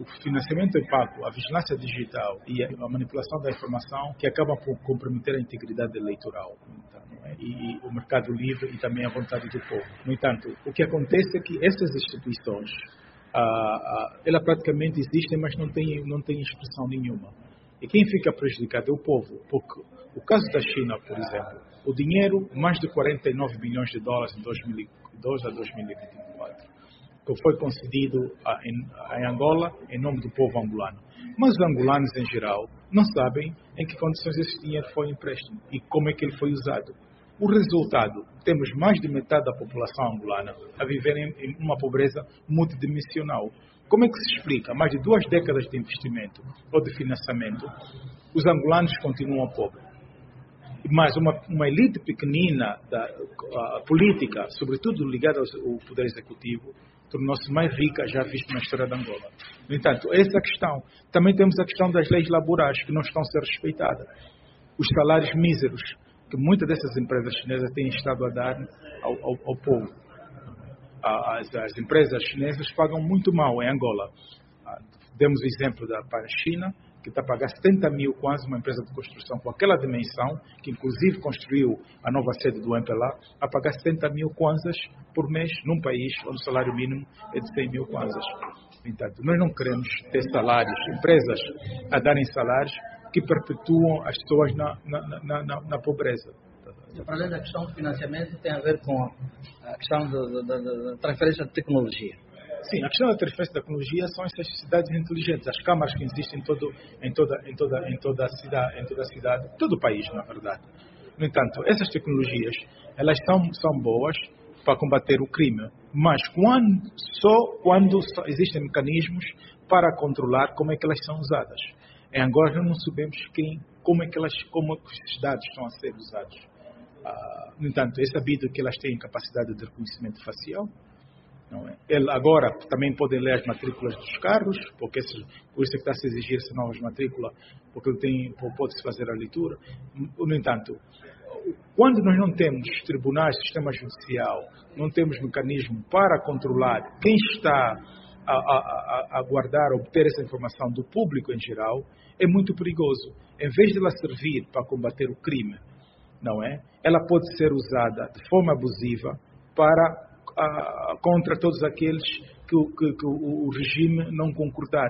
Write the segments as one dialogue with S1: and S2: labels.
S1: financiamento opaco, a vigilância digital e a manipulação da informação que acabam por comprometer a integridade eleitoral. E o mercado livre e também a vontade do povo. No entanto, o que acontece é que essas instituições, elas praticamente existem, mas não têm expressão nenhuma. E quem fica prejudicado é o povo, porque o caso da China, por exemplo, o dinheiro, mais de 49 bilhões de dólares em 2002 a 2024, que foi concedido em Angola em nome do povo angolano. Mas os angolanos, em geral, não sabem em que condições esse dinheiro foi empréstimo e como é que ele foi usado. O resultado, temos mais de metade da população angolana a viver em uma pobreza multidimensional. Como é que se explica? Mais de 2 décadas de investimento ou de financiamento, os angolanos continuam pobres. Mas uma elite pequenina da política, sobretudo ligada ao poder executivo, tornou-se mais rica, já visto na história de Angola. No entanto, essa é a questão. Também temos a questão das leis laborais, que não estão a ser respeitadas. Os salários míseros que muitas dessas empresas chinesas têm estado a dar ao povo. As empresas chinesas pagam muito mal em Angola. Demos o exemplo para a China, que está a pagar 70 mil quase, uma empresa de construção com aquela dimensão, que inclusive construiu a nova sede do MPLA, a pagar 70 mil kwanzas por mês num país onde o salário mínimo é de 100 mil kwanzas. Portanto, nós não queremos ter salários, empresas a darem salários que perpetuam as pessoas na pobreza.
S2: Para além da questão do financiamento, tem a ver com a questão da transferência de tecnologia.
S1: Sim, a questão da transferência de tecnologia são essas cidades inteligentes, as câmaras que existem em toda a cidade, todo o país, na verdade. No entanto, essas tecnologias, elas são boas para combater o crime, mas só quando existem mecanismos para controlar como é que elas são usadas. Em Angola nós não sabemos como esses dados estão a ser usados. No entanto, é sabido que elas têm capacidade de reconhecimento facial. Não é? Agora também podem ler as matrículas dos carros, por isso é que está a se exigir essa nova matrícula, porque pode-se fazer a leitura. No entanto, quando nós não temos tribunais, sistema judicial, não temos mecanismo para controlar quem está a guardar, a obter essa informação do público em geral, é muito perigoso. Em vez de ela servir para combater o crime, não é? Ela pode ser usada de forma abusiva contra todos aqueles que o regime não concordar,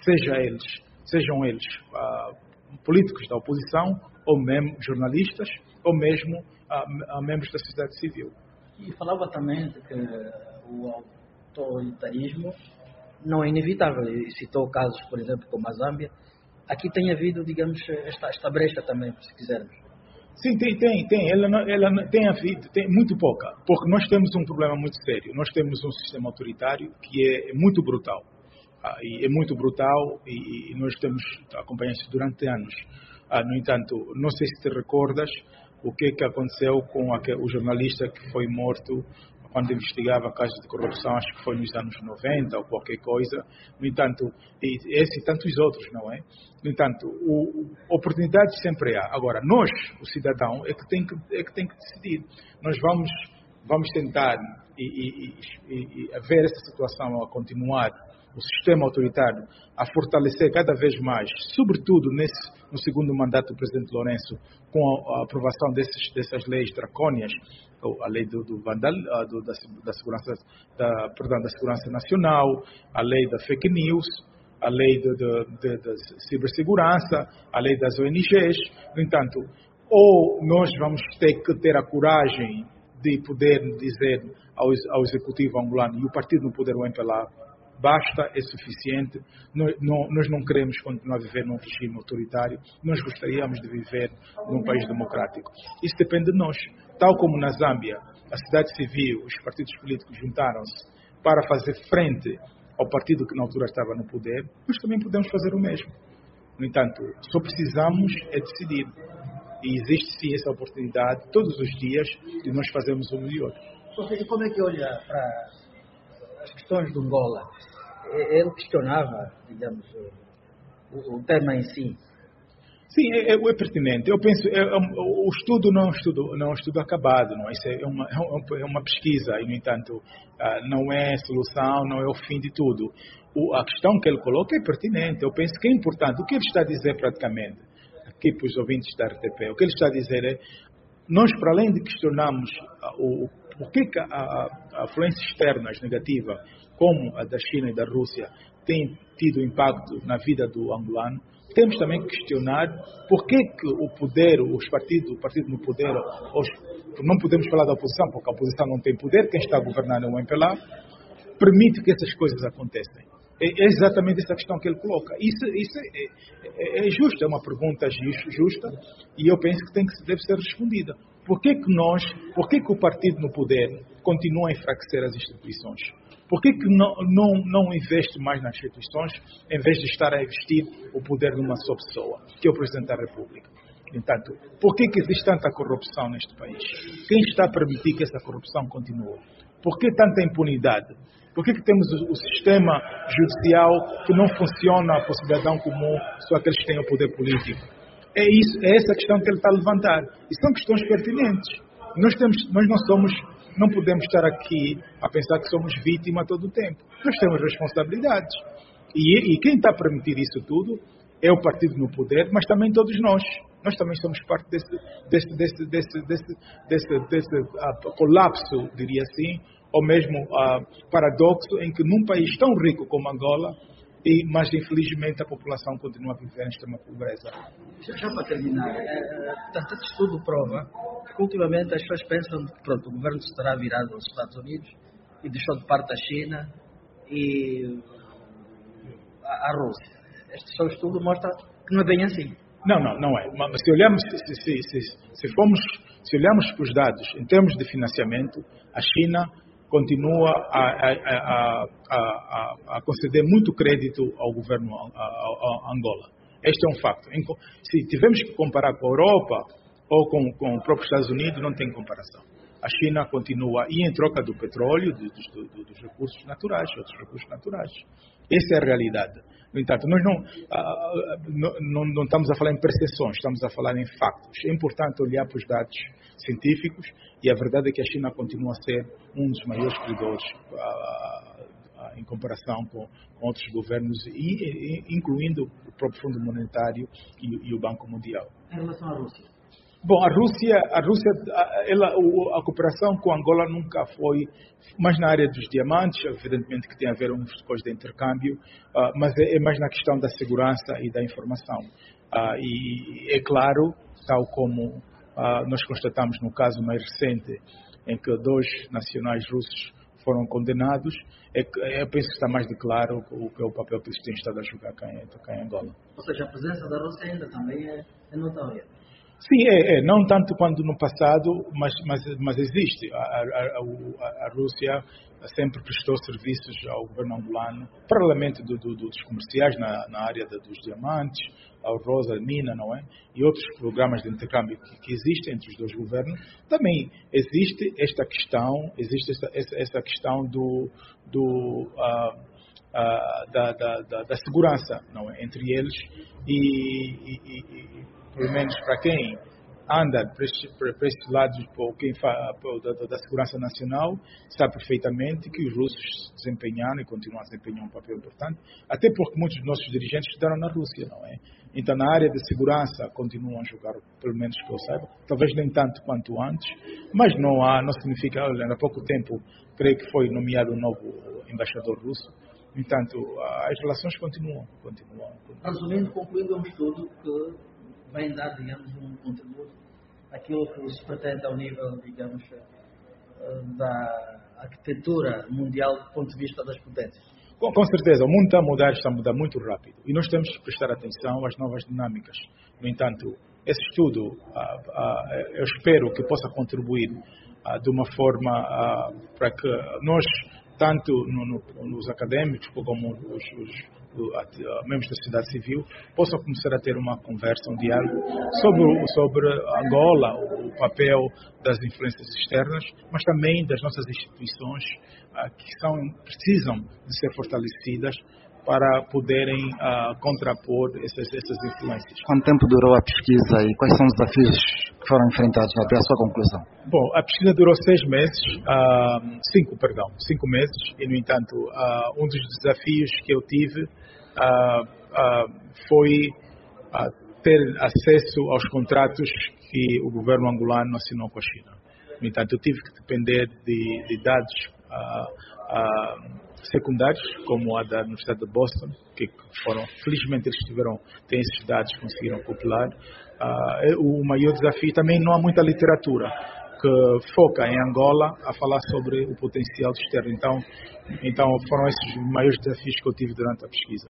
S1: sejam eles políticos da oposição, ou mesmo jornalistas, ou mesmo membros da sociedade civil.
S2: E falava também de que o autoritarismo não é inevitável. E citou casos, por exemplo, como a Zâmbia. Aqui tem havido, digamos, esta brecha também, se quisermos.
S1: Sim, tem. Ela tem havido, tem muito pouca, porque nós temos um problema muito sério. Nós temos um sistema autoritário que é muito brutal. E é muito brutal e nós temos acompanhado isso durante anos. No entanto, não sei se te recordas o que aconteceu com o jornalista que foi morto quando investigava casos de corrupção, acho que foi nos anos 90 ou qualquer coisa. No entanto, esse e tantos outros, não é? No entanto, oportunidades sempre há. Agora, nós, o cidadão, é que tem que decidir. Nós vamos tentar ver essa situação a continuar, o sistema autoritário a fortalecer cada vez mais, sobretudo no segundo mandato do presidente Lourenço, com a aprovação dessas leis dracónias, a lei da segurança nacional, a lei da fake news, a lei da cibersegurança, a lei das ONGs. No entanto, ou nós vamos ter que ter a coragem de poder dizer ao executivo angolano e o partido no poder, o MPLA, basta, é suficiente, nós não queremos continuar a viver num regime autoritário, nós gostaríamos de viver num país democrático. Isso depende de nós. Tal como na Zâmbia, a sociedade civil, os partidos políticos juntaram-se para fazer frente ao partido que na altura estava no poder, nós também podemos fazer o mesmo. No entanto, só precisamos decidir. E existe sim essa oportunidade, todos os dias, de nós fazermos o melhor.
S2: E como é que olha para as questões do Angola? Ele questionava, digamos, o tema em si.
S1: Sim, é pertinente. Eu penso, o estudo não é um estudo acabado, não é? Isso é uma pesquisa e, no entanto, não é solução, não é o fim de tudo. a questão que ele coloca é pertinente. Eu penso que é importante. O que ele está a dizer praticamente, aqui para os ouvintes da RTP, o que ele está a dizer é, nós, para além de questionarmos o que a influência externa negativa, como a da China e da Rússia, tem tido impacto na vida do angolano, temos também que questionar por que o poder, o partido no poder, não podemos falar da oposição, porque a oposição não tem poder, quem está a governar é o MPLA, permite que essas coisas aconteçam. É exatamente essa questão que ele coloca. Isso é justo, é uma pergunta justa, e eu penso que deve ser respondida. Por que o partido no poder continua a enfraquecer as instituições? Por que não investe mais nas instituições, em vez de estar a investir o poder numa só pessoa, que é o Presidente da República? Entanto, por que existe tanta corrupção neste país? Quem está a permitir que essa corrupção continue? Por que tanta impunidade? Por que temos o sistema judicial que não funciona para o cidadão comum, só aqueles que têm o poder político? É essa questão que ele está a levantar. E são questões pertinentes. Não podemos estar aqui a pensar que somos vítima todo o tempo. Nós temos responsabilidades. E quem está a permitir isso tudo é o partido no poder, mas também todos nós. Nós também somos parte desse colapso, diria assim, ou mesmo paradoxo em que num país tão rico como Angola, mas infelizmente a população continua a viver em extrema pobreza.
S2: Já para terminar, portanto, esse estudo prova que ultimamente as pessoas pensam que o governo se terá virado aos Estados Unidos e deixou de parte a China e a Rússia. Este seu estudo mostra que não é bem assim.
S1: Não é. Mas se olharmos para os dados em termos de financiamento, a China continua a conceder muito crédito ao governo Angola. Este é um facto. Se tivermos que comparar com a Europa ou com os próprios Estados Unidos, não tem comparação. A China continua, e em troca do petróleo, dos recursos naturais, outros recursos naturais. Essa é a realidade. No entanto, nós não estamos a falar em percepções, estamos a falar em factos. É importante olhar para os dados científicos e a verdade é que a China continua a ser um dos maiores credores em comparação com outros governos, incluindo o próprio Fundo Monetário e o Banco Mundial.
S2: Em relação à Rússia?
S1: Bom, a cooperação com Angola nunca foi, mas na área dos diamantes, evidentemente que tem a ver com umas coisas de intercâmbio, mas é mais na questão da segurança e da informação. E é claro, tal como nós constatamos no caso mais recente, em que 2 nacionais russos foram condenados, eu penso que está mais de claro o que é o papel que eles têm estado a jogar cá em Angola.
S2: Ou seja, a presença da Rússia ainda também é notória.
S1: Sim, não tanto quanto no passado, mas existe. A Rússia sempre prestou serviços ao governo angolano, paralelamente dos comerciais na área dos diamantes, ao Rosa, Mina, não é? E outros programas de intercâmbio que existem entre os dois governos. Também existe esta questão, essa questão da segurança, não é? Entre eles e pelo menos para quem anda para estes lados, quem da segurança nacional, sabe perfeitamente que os russos desempenharam e continuam a desempenhar um papel importante, até porque muitos dos nossos dirigentes estudaram na Rússia, não é? Então, na área de segurança, continuam a jogar, pelo menos que eu saiba, talvez nem tanto quanto antes, mas não significa, olha, há pouco tempo, creio que foi nomeado um novo embaixador russo. No entanto, as relações continuam.
S2: Resumindo, concluindo um estudo que vem dar, digamos, um contributo àquilo que se pretende ao nível, digamos, da arquitetura mundial do ponto de vista das potências.
S1: Com certeza, o mundo está a mudar muito rápido e nós temos que prestar atenção às novas dinâmicas. No entanto, esse estudo, eu espero que possa contribuir de uma forma para que nós, tanto nos académicos como os membros da sociedade civil, possam começar a ter uma conversa, um diálogo sobre Angola, o papel das influências externas, mas também das nossas instituições que precisam de ser fortalecidas para poderem contrapor essas influências.
S3: Quanto tempo durou a pesquisa e quais são os desafios que foram enfrentados até a sua conclusão?
S1: Bom, a pesquisa durou 5 meses, e no entanto, um dos desafios que eu tive foi ter acesso aos contratos que o governo angolano assinou com a China. No entanto, eu tive que depender de dados secundários, como a da Universidade de Boston, que foram, felizmente eles têm esses dados, conseguiram popular. O maior desafio também, não há muita literatura que foca em Angola a falar sobre o potencial externo. Então foram esses os maiores desafios que eu tive durante a pesquisa.